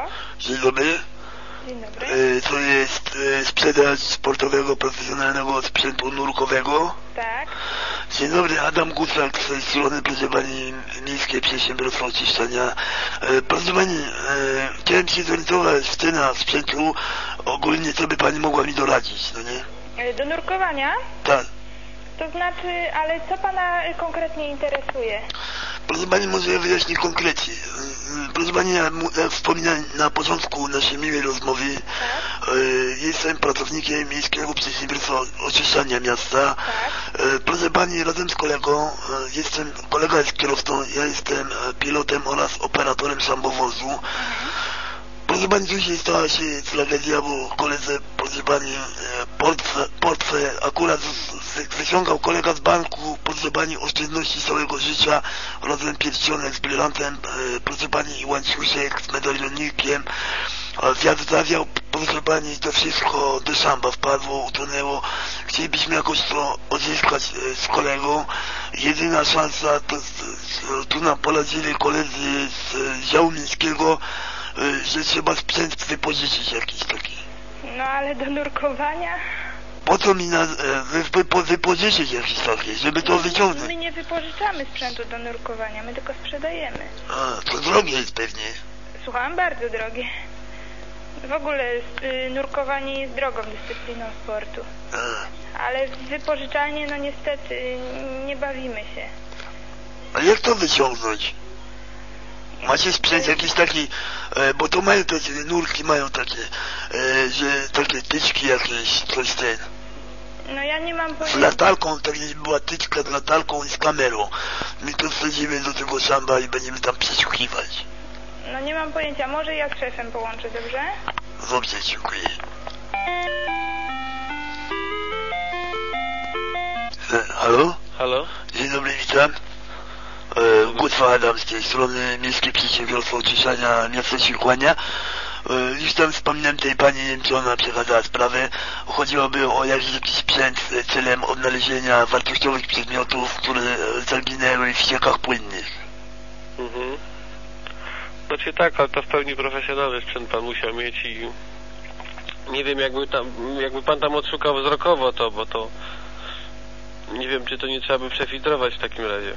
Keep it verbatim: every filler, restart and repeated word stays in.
Dzień dobry. Dzień dobry. To jest sprzedaż sportowego, profesjonalnego sprzętu nurkowego. Tak. Dzień dobry, Adam Gusak z tej strony, proszę pani, Miejskie Przedsiębiorstwo Oczyszczania. Proszę pani, chciałem się zorientować w cenach sprzętu, ogólnie co by pani mogła mi doradzić, no nie? Do nurkowania? Tak. To znaczy, ale co pana konkretnie interesuje? Proszę pani, może ja wyjaśnię konkretnie. Proszę pani, ja, jak wspominałem na początku naszej miłej rozmowy, tak? jestem pracownikiem Miejskiego Przedsiębiorstwa Oczyszczania Miasta. Tak? Proszę pani, razem z kolegą, jestem, kolega jest kierowcą, ja jestem pilotem oraz operatorem sambowozu. Mhm. Proszę pani, dzisiaj stała się tragedia, bo koledze, proszę pani, portfel, portfel akurat wyciągał kolega z banku, proszę pani, oszczędności całego życia, razem pierścionek z brylantem, proszę pani, łańcuszek z medalionikiem, wiatr zawiał, proszę pani, to wszystko do szamba wpadło, utonęło. Chcielibyśmy jakoś to odzyskać z kolegą. Jedyna szansa to, tu nam poradzili koledzy z działu miejskiego, że trzeba sprzęt wypożyczyć jakiś taki. No ale do nurkowania? Po co mi na, wy, wy, wypożyczyć jakiś taki, żeby to wyciągnąć? My nie wypożyczamy sprzętu do nurkowania, my tylko sprzedajemy. A, to drogie jest pewnie. Słucham, bardzo drogie. W ogóle y, nurkowanie jest drogą dyscypliną sportu. A. Ale w wypożyczalnie, no niestety, nie bawimy się. A jak to wyciągnąć? Macie sprzęt jakiś taki, e, bo to mają takie, nurki mają takie, e, że takie tyczki jakieś, coś ten. No ja nie mam pojęcia. Z latarką, tak jak była tyczka z latarką i z kamerą. My to wsadzimy do tego szamba i będziemy tam przesłuchiwać. No nie mam pojęcia, może ja z szefem połączę, dobrze? Dobrze, dziękuję. E, halo? Halo? Dzień dobry, witam. E, Gutwa Adam z tej strony, Miejskie Przedsiębiorstwo Oczyszczania Miasta się kłania. E, już tam wspominałem tej pani, nie wiem czy ona przekazała sprawę. Chodziłoby o jakiś, jakiś sprzęt celem odnalezienia wartościowych przedmiotów, które zaginęły w ściekach płynnych. Mhm. Znaczy tak, ale to w pełni profesjonalny sprzęt pan musiał mieć i nie wiem, jakby tam, jakby pan tam odszukał wzrokowo to, bo to nie wiem, czy to nie trzeba by przefiltrować w takim razie.